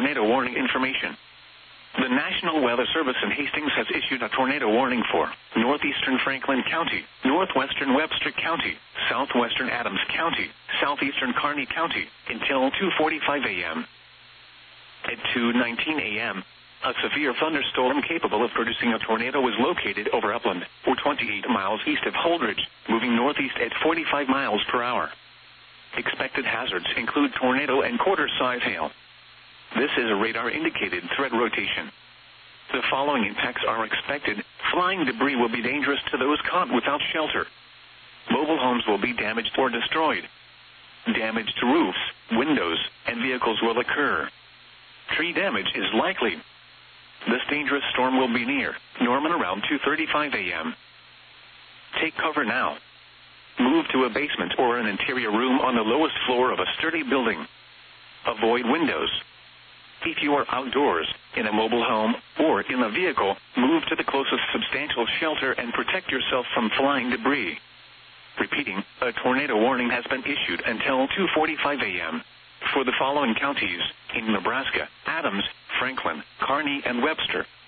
tornado warning information. The National Weather Service in Hastings has issued a tornado warning for northeastern Franklin County, northwestern Webster County, southwestern Adams County, southeastern Kearney County until 2:45 a.m. At 2:19 a.m., a severe thunderstorm capable of producing a tornado was located over Upland, or 28 miles east of Holdridge, moving northeast at 45 miles per hour. Expected hazards include tornado and quarter-size hail. This is a radar-indicated threat rotation. The following impacts are expected. Flying debris will be dangerous to those caught without shelter. Mobile homes will be damaged or destroyed. Damage to roofs, windows, and vehicles will occur. Tree damage is likely. This dangerous storm will be near Norman around 2:35 a.m. Take cover now. Move to a basement or an interior room on the lowest floor of a sturdy building. Avoid windows. If you are outdoors, in a mobile home, or in a vehicle, move to the closest substantial shelter and protect yourself from flying debris. Repeating, a tornado warning has been issued until 2:45 a.m. for the following counties in Nebraska: Adams, Franklin, Kearney, and Webster.